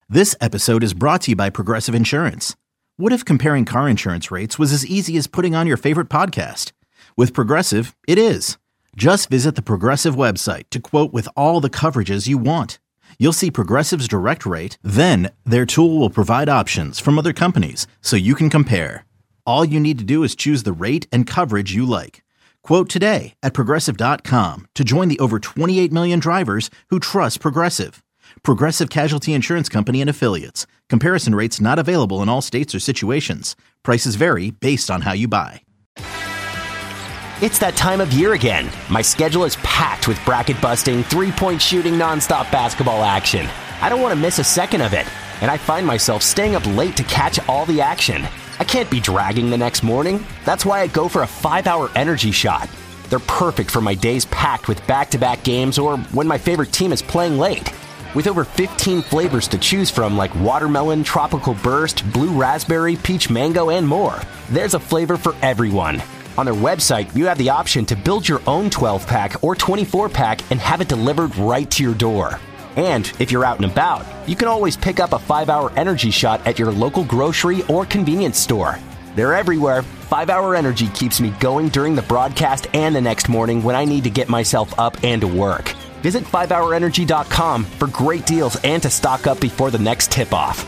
This episode is brought to you by Progressive Insurance. What if comparing car insurance rates was as easy as putting on your favorite podcast? With Progressive, it is. Just visit the Progressive website to quote with all the coverages you want. You'll see Progressive's direct rate, then their tool will provide options from other companies so you can compare. All you need to do is choose the rate and coverage you like. Quote today at Progressive.com to join the over 28 million drivers who trust Progressive. Progressive Casualty Insurance Company and Affiliates. Comparison rates not available in all states or situations. Prices vary based on how you buy. It's that time of year again. My schedule is packed with bracket-busting, three-point shooting, nonstop basketball action. I don't want to miss a second of it, and I find myself staying up late to catch all the action. I can't be dragging the next morning. That's why I go for a 5-hour energy shot. They're perfect for my days packed with back-to-back games or when my favorite team is playing late. With over 15 flavors to choose from like watermelon, tropical burst, blue raspberry, peach mango, and more, there's a flavor for everyone. On their website, you have the option to build your own 12-pack or 24-pack and have it delivered right to your door. And if you're out and about, you can always pick up a 5-hour energy shot at your local grocery or convenience store. They're everywhere. 5-hour energy keeps me going during the broadcast and the next morning when I need to get myself up and to work. Visit 5hourenergy.com for great deals and to stock up before the next tip-off.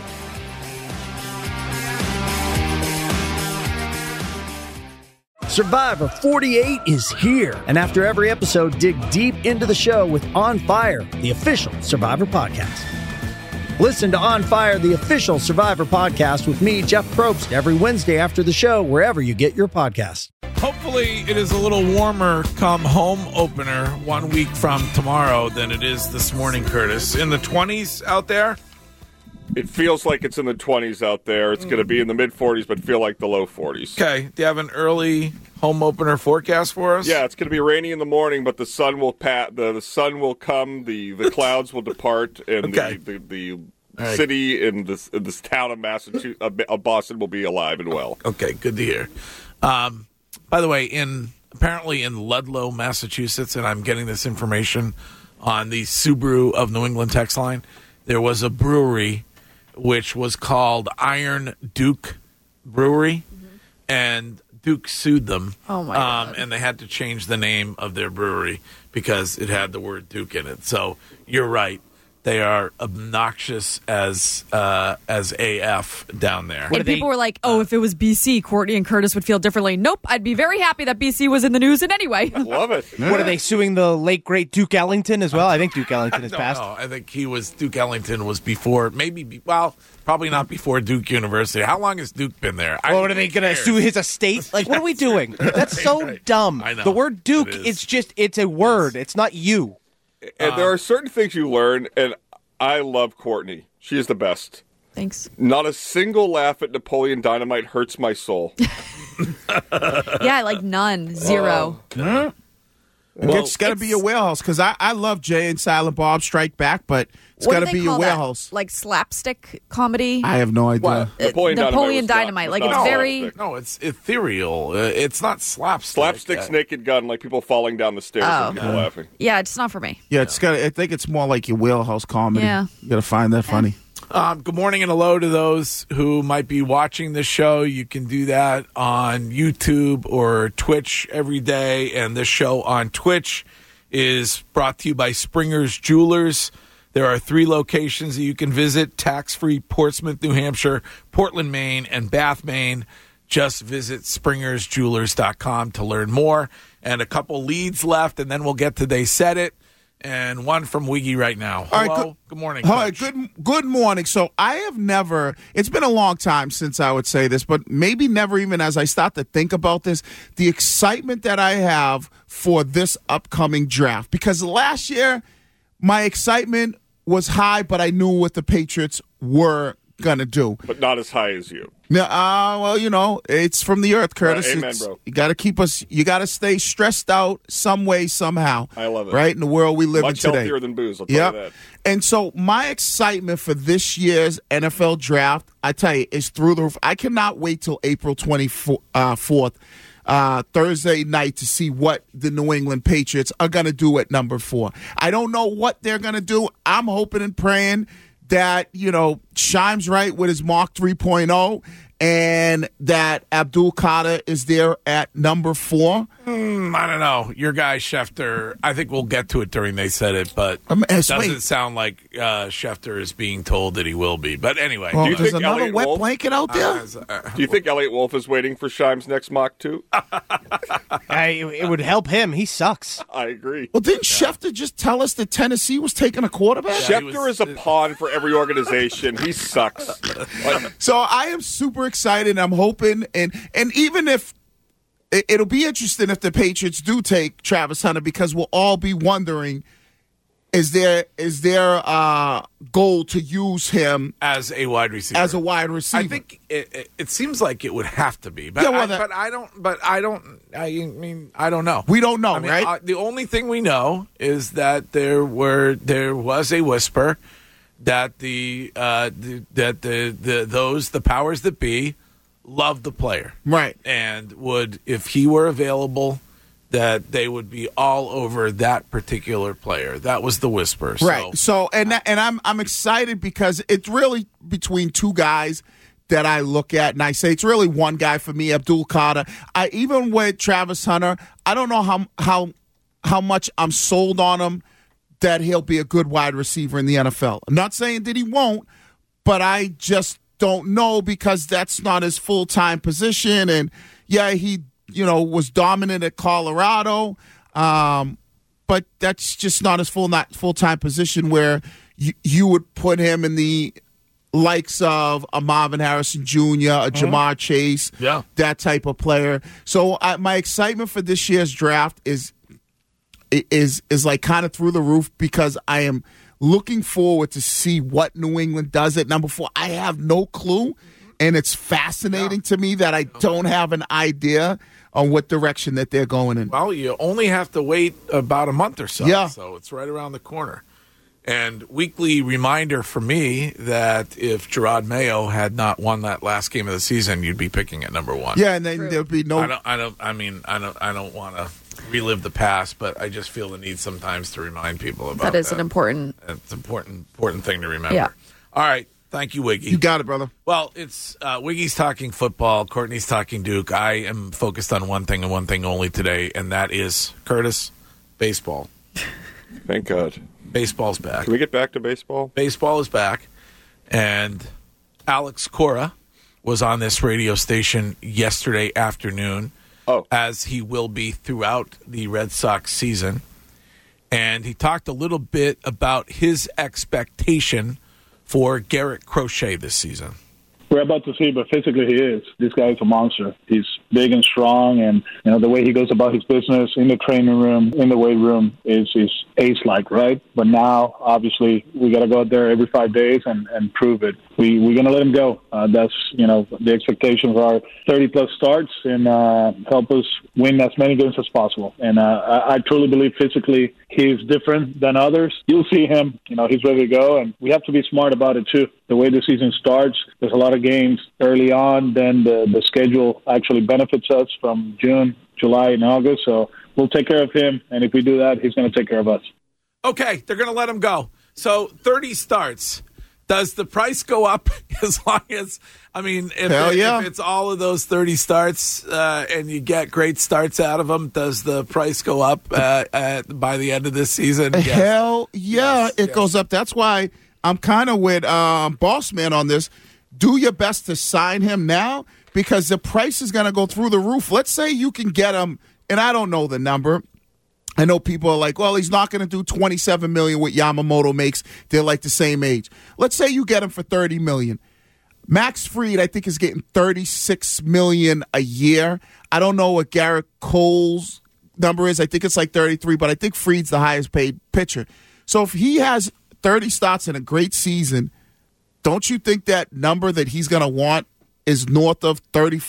Survivor 48 is here. And after every episode, dig deep into the show with On Fire, the official Survivor podcast. Listen to On Fire, the official Survivor podcast with me, Jeff Probst, every Wednesday after the show, wherever you get your podcasts. Hopefully it is a little warmer come home opener 1 week from tomorrow than it is this morning, Curtis. In the 20s out there? It feels like it's in the 20s out there. It's going to be in the mid-40s, but feel like the low 40s. Okay. Do you have an early home opener forecast for us? Yeah, it's going to be rainy in the morning, but the sun will the sun will come, the clouds will depart, and okay. the right. city in this town of Massachusetts, Boston, will be alive and well. Okay, good to hear. By the way, apparently in Ludlow, Massachusetts, and I'm getting this information on the Subaru of New England text line, there was a brewery which was called Iron Duke Brewery, and Duke sued them. Oh my God. And they had to change the name of their brewery because it had the word Duke in it. So you're right. They are obnoxious as AF down there. And people were like, oh, if it was BC, Courtney and Curtis would feel differently. Nope, I'd be very happy that BC was in the news in any way. I love it. What, are they suing the late, great Duke Ellington as well? I think Duke Ellington has passed. No, I think Duke Ellington was before, probably not before Duke University. How long has Duke been there? What, are they going to sue his estate? Like, what are we doing? That's so dumb. I know. The word Duke, it's a word. It's not you. And there are certain things you learn, and I love Courtney. She is the best. Thanks. Not a single laugh at Napoleon Dynamite hurts my soul. Yeah, like none. Zero. Well, it's got to be a wheelhouse, because I love Jay and Silent Bob Strike Back, but it's got to be a wheelhouse. Like slapstick comedy? I have no idea. Napoleon Dynamite. Like, it's very... No, it's ethereal. It's not slapstick. Slapstick's Naked Gun, like people falling down the stairs and people laughing. Yeah, it's not for me. Yeah, I think it's more like your wheelhouse comedy. Yeah. You got to find that funny. Good morning and hello to those who might be watching this show. You can do that on YouTube or Twitch every day. And this show on Twitch is brought to you by Springer's Jewelers. There are 3 locations that you can visit: tax-free Portsmouth, New Hampshire, Portland, Maine, and Bath, Maine. Just visit SpringersJewelers.com to learn more. And a couple leads left, and then we'll get to They Said It. And one from Wiggy right now. Hello. All right, good morning. Hi, Coach. good morning. So I have never, it's been a long time since I would say this, but maybe never even as I start to think about this, the excitement that I have for this upcoming draft. Because last year, my excitement was high, but I knew what the Patriots were going to do. But not as high as you. Well, it's from the earth, Curtis. Amen, bro. You got to you got to stay stressed out some way, somehow. I love it. Right? In the world we live in today. Much healthier than booze, I'll tell you that. And so my excitement for this year's NFL draft, I tell you, is through the roof. I cannot wait till April 24th, Thursday night, to see what the New England Patriots are going to do at number 4. I don't know what they're going to do. I'm hoping and praying that, Shimes right with his Mark 3.0 and that Abdul Qadir is there at number 4? I don't know. Your guy, Schefter, I think we'll get to it during They Said It, but it doesn't sound like Schefter is being told that he will be. But anyway. Well, do you there's think another Elliot wet Wolf? blanket out there? Do you think Elliot Wolf is waiting for Shimes' next mock too? It would help him. He sucks. I agree. Well, didn't Schefter just tell us that Tennessee was taking a quarterback? Schefter is a pawn for every organization. He sucks. So I am super excited. I'm hoping, and even if it'll be interesting if the Patriots do take Travis Hunter, because we'll all be wondering, is there goal to use him as a wide receiver? I think it seems like it would have to be, but Yeah, well, I don't know. We don't know, I mean, right? The only thing we know is that there was a whisper that the powers that be loved the player, right, and would, if he were available, that they would be all over that particular player. That was the whisper, right? So and I'm excited because it's really between two guys that I look at, and I say it's really one guy for me, Abdul Qadir. Even with Travis Hunter, I don't know how much I'm sold on him that he'll be a good wide receiver in the NFL. I'm not saying that he won't, but I just don't know because that's not his full-time position. And, yeah, he, was dominant at Colorado, but that's just not his full-time position where you would put him in the likes of a Marvin Harrison Jr., a Jamar Chase, that type of player. So my excitement for this year's draft is like kind of through the roof because I am looking forward to see what New England does at number 4. I have no clue, and it's fascinating to me that I don't have an idea on what direction that they're going in. Well, you only have to wait about a month or so. Yeah. So it's right around the corner. And weekly reminder for me that if Gerard Mayo had not won that last game of the season, you'd be picking at number 1. Yeah, and then there'd be no. I don't want to relive the past, but I just feel the need sometimes to remind people about that. That is an important. It's an important thing to remember. Yeah. All right. Thank you, Wiggy. You got it, brother. Well, it's Wiggy's talking football. Courtney's talking Duke. I am focused on one thing and one thing only today, and that is, Curtis, baseball. Thank God. Baseball's back. Can we get back to baseball? Baseball is back, and Alex Cora was on this radio station yesterday afternoon, as he will be throughout the Red Sox season, and he talked a little bit about his expectation for Garrett Crochet this season. We're about to see, but physically he is. This guy is a monster. He's big and strong, and the way he goes about his business in the training room, in the weight room is ace-like, right? But now, obviously, we got to go out there every 5 days and prove it. We're going to let him go. That's the expectations are 30-plus starts and help us win as many games as possible. And I truly believe physically he's different than others. You'll see him. He's ready to go, and we have to be smart about it too. The way the season starts, there's a lot of games early on. Then the schedule actually benefits us from June, July, and August. So we'll take care of him, and if we do that, he's going to take care of us. Okay, they're going to let him go. So 30 starts. Does the price go up as long as, if it's all of those 30 starts and you get great starts out of them, does the price go up by the end of this season? Yes. Hell yeah, it goes up. That's why I'm kind of with Boss Man on this. Do your best to sign him now because the price is going to go through the roof. Let's say you can get him, and I don't know the number. I know people are like, well, he's not going to do $27 million what Yamamoto makes. They're like the same age. Let's say you get him for $30 million. Max Fried, I think, is getting $36 million a year. I don't know what Garrett Cole's number is. I think it's like 33, but I think Fried's the highest paid pitcher. So if he has 30 starts in a great season, don't you think that number that he's going to want is north of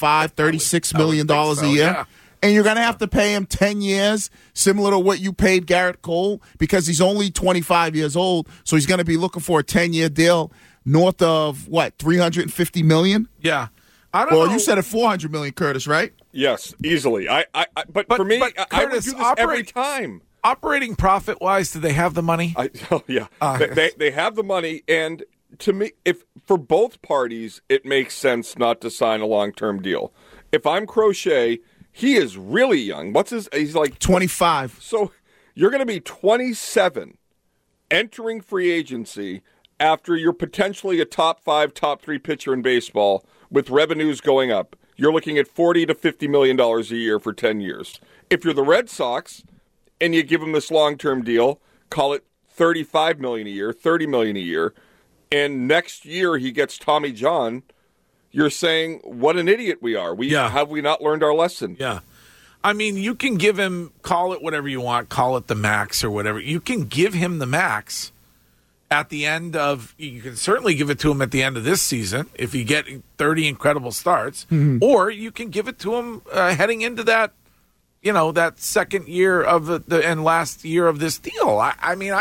$36 million a year? Yeah. And you're going to have to pay him 10 years, similar to what you paid Garrett Cole, because he's only 25 years old. So he's going to be looking for a 10-year deal north of, $350 million? Yeah. I don't know. You said at $400 million, Curtis, right? Yes, easily. But for me, Curtis, I would do this every time. Operating profit-wise, do they have the money? Yeah. They have the money, and to me, if for both parties, it makes sense not to sign a long-term deal. If I'm Crochet, he is really young. He's like 25. So you're going to be 27 entering free agency after you're potentially a top 5, top 3 pitcher in baseball with revenues going up. You're looking at $40 to $50 million a year for 10 years. If you're the Red Sox and you give him this long-term deal, call it $35 million a year, $30 million a year, and next year he gets Tommy John, you're saying, what an idiot we are. Have we not learned our lesson? Yeah. I mean, you can give him, call it whatever you want, call it the max or whatever. You can give him the max at the end of, you can certainly give it to him at the end of this season if you get 30 incredible starts, or you can give it to him heading into that, that second year of the and last year of this deal. I mean,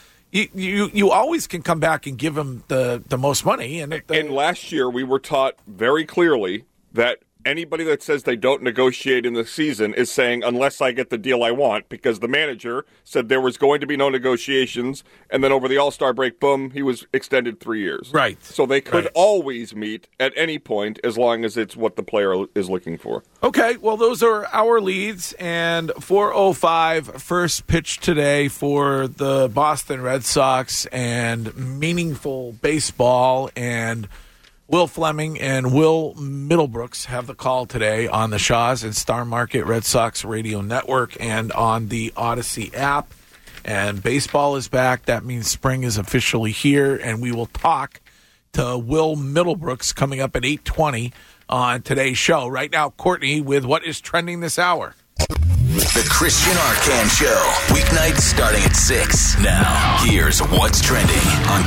you always can come back and give him the most money. And last year we were taught very clearly that anybody that says they don't negotiate in the season is saying, unless I get the deal I want, because the manager said there was going to be no negotiations, and then over the All-Star break, boom, he was extended 3 years. Right. So they could always meet at any point as long as it's what the player is looking for. Okay, well, those are our leads, and 4:05 first pitch today for the Boston Red Sox, and meaningful baseball, and Will Fleming and Will Middlebrooks have the call today on the Shaw's and Star Market Red Sox Radio Network and on the Odyssey app. And baseball is back. That means spring is officially here, and we will talk to Will Middlebrooks coming up at 8:20 on today's show. Right now, Courtney with what is trending this hour. The Christian Arcand Show, weeknights starting at 6. Now, here's what's trending on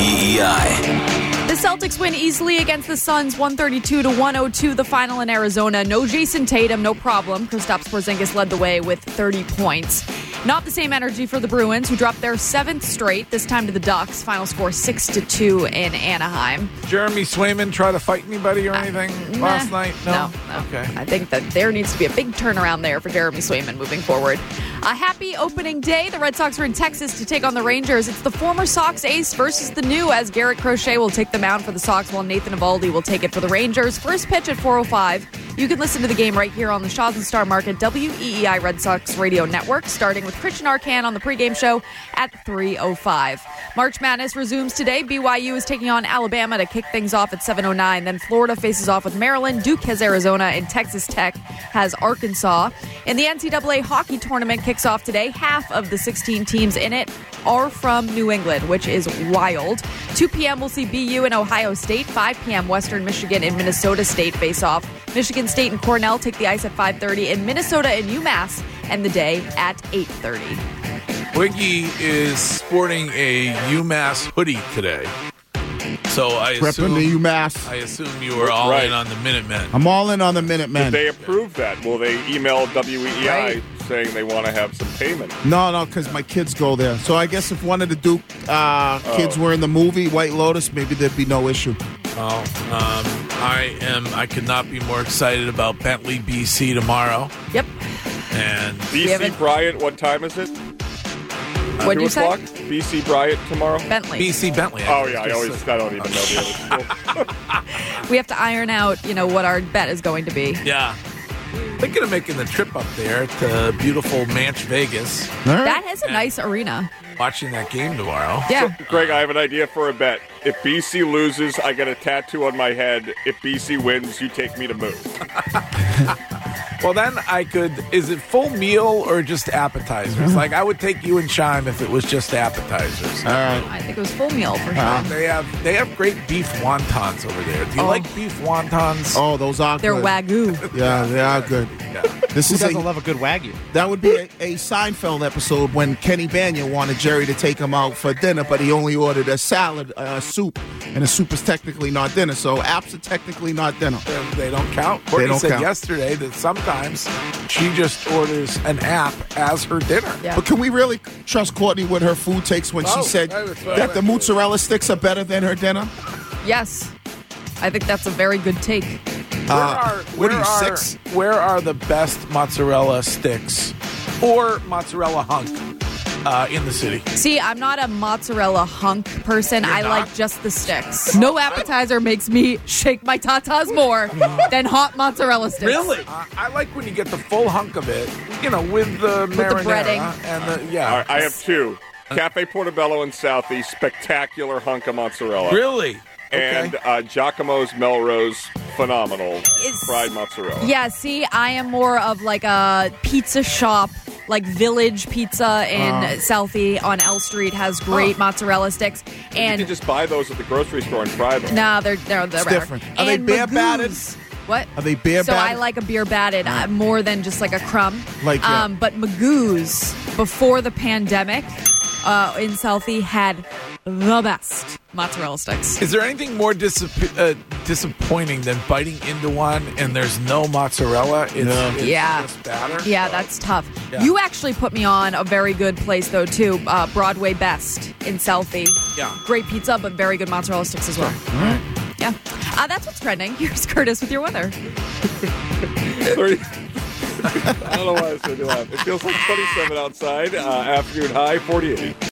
WEEI. The Celtics win easily against the Suns, 132-102, the final in Arizona. No Jason Tatum, no problem. Kristaps Porzingis led the way with 30 points. Not the same energy for the Bruins, who dropped their 7th straight, this time to the Ducks. Final score 6-2 in Anaheim. Jeremy Swayman try to fight anybody or anything last night? No. Okay. I think that there needs to be a big turnaround there for Jeremy Swayman moving forward. A happy opening day. The Red Sox are in Texas to take on the Rangers. It's the former Sox ace versus the new, as Garrett Crochet will take the mound for the Sox while Nathan Eovaldi will take it for the Rangers. First pitch at 4:05. You can listen to the game right here on the Shaw's and Star Market WEEI Red Sox Radio Network, starting with Christian Arcand on the pregame show at 3:05. March Madness resumes today. BYU is taking on Alabama to kick things off at 7:09. Then Florida faces off with Maryland. Duke has Arizona, and Texas Tech has Arkansas. In the NCAA hockey tournament kicks off today. Half of the 16 teams in it are from New England, which is wild. 2 p.m. we'll see BU and Ohio State. 5 p.m. Western Michigan and Minnesota State face off. Michigan State and Cornell take the ice at 5:30, and Minnesota and UMass end the day at 8:30. Wiggy is sporting a UMass hoodie today. So I assume you were all in on the Minutemen. I'm all in on the Minutemen. Did they approve that? Will they email WEEI saying they want to have some payment? No, because my kids go there. So I guess if one of the Duke kids were in the movie White Lotus, maybe there'd be no issue. I could not be more excited about Bentley BC tomorrow. Yep. And BC Bryant, what time is it? What'd you say? BC Bryant tomorrow? Bentley. BC Bentley. Oh, yeah. I don't even know the other school. We have to iron out, what our bet is going to be. Yeah. Thinking of making the trip up there to beautiful Manch Vegas. That is a nice arena. Watching that game tomorrow. Yeah. So, Greg, I have an idea for a bet. If BC loses, I get a tattoo on my head. If BC wins, you take me to move. Well, then is it full meal or just appetizers? Like, I would take you and Chime if it was just appetizers. All right. I think it was full meal for sure. They have great beef wontons over there. Do you like beef wontons? Oh, those are They're good. Wagyu. Yeah, they are good. Yeah. Who doesn't love a good Wagyu? That would be a Seinfeld episode when Kenny Bania wanted Jerry to take him out for dinner, but he only ordered a salad, soup, and a soup is technically not dinner, so apps are technically not dinner. They don't count. Courtney said yesterday that sometimes she just orders an app as her dinner. Yeah. But can we really trust Courtney with her food takes when she said that the mozzarella sticks are better than her dinner? Yes. I think that's a very good take. Where are the best mozzarella sticks or mozzarella hunk in the city. See, I'm not a mozzarella hunk person. I not? like just the sticks. No appetizer makes me shake my tatas more than hot mozzarella sticks. Really? I like when you get the full hunk of it, with the marinara breading. and the All right, I have two. Cafe Portobello in Southie, spectacular hunk of mozzarella. Really? And Giacomo's Melrose, phenomenal fried mozzarella. Yeah, see, I am more of like a pizza shop, like Village Pizza in Southie on L Street has great mozzarella sticks. And you can just buy those at the grocery store and fry them. No, they're different. Are they beer batted? What? Are they beer batted? So I like a beer batted more than just like a crumb. Like, but Magoo's, before the pandemic, in Southie had the best mozzarella sticks. Is there anything more disappointing than biting into one and there's no mozzarella? It's just batter? Yeah, that's tough. Yeah. You actually put me on a very good place, though, too. Broadway Best in Southie. Yeah. Great pizza, but very good mozzarella sticks as well. All right. Yeah. That's what's trending. Here's Curtis with your weather. I don't know why this made me laugh. It feels like 27 outside. Afternoon high, 48.